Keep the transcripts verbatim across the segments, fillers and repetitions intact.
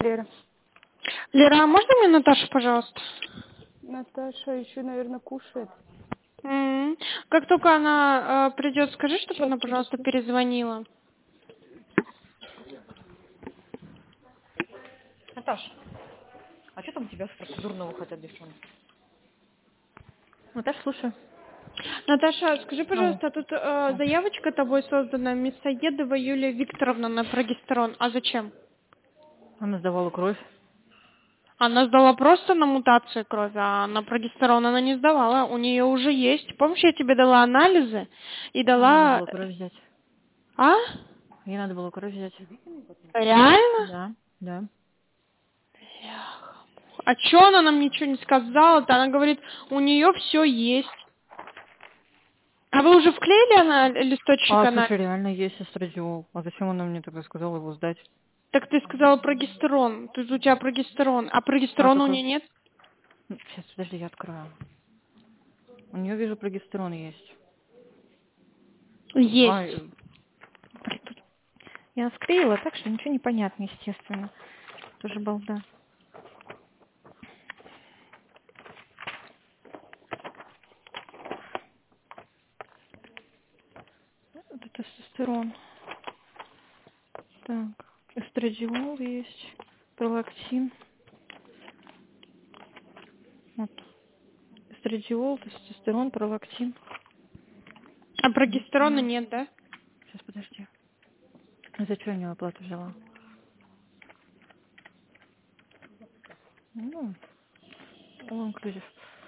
Лера. Лера, а можно мне Наташу, пожалуйста? Наташа еще, наверное, кушает. М. Как только она э, придет, скажи, чтобы Сейчас, она, пожалуйста, подожди. перезвонила. Наташ, а что там у тебя с процедурного хотят девчонки? Наташ, слушай. Наташа, скажи, Ну, пожалуйста, тут э, ну. заявочка тобой создана, Мясоедова Юлия Викторовна на прогестерон. А зачем? Она сдавала кровь. Она сдала просто на мутацию крови, а на прогестерон она не сдавала. У нее уже есть. Помнишь, я тебе дала анализы и Ей надо дала... было кровь взять. А? Ей надо было кровь взять. Реально? Да, да. А чё она нам ничего не сказала-то? Она говорит, у нее все есть. А вы уже вклеили она листочек А, анализа? слушай, реально есть эстрадиол. А зачем она мне тогда сказала его сдать? Так ты сказала прогестерон. Тут у тебя прогестерон. А А, прогестерона у какой? нее нет? Сейчас, подожди, я открою. У нее, вижу, прогестерон есть. А, Есть. э, блин, тут я склеила так, что ничего не понятно, естественно. Тоже балда. Это тестостерон. Так, эстрадиол есть, пролактин. Вот. Эстрадиол, тестостерон, пролактин. А прогестерона Мгм. нет, да? Сейчас, подожди. А за что я у нее оплату взяла? Ну, all inclusive.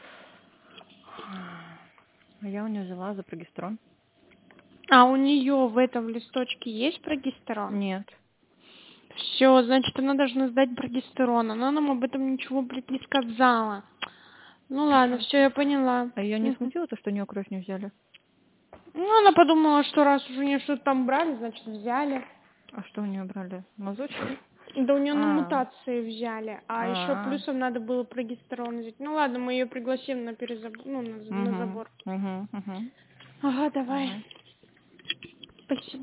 А я у нее взяла за прогестерон. А у нее в этом листочке есть прогестерон? Нет. Все, значит, она должна сдать прогестерон. Она нам об этом ничего, блядь, не сказала. Ну ладно, все, я поняла. А ее не Мгм. смутило то, что у нее кровь не взяли? Ну, она подумала, что раз уже у нее что-то там брали, значит, взяли. А что у нее брали? Мазочек? Да у нее на А, мутации взяли, а еще а, плюсом надо было прогестерон взять. Ну ладно, мы ее пригласим на перезабор, ну, на, на угу, забор. угу, угу. Ага, давай. Давай. Спасибо.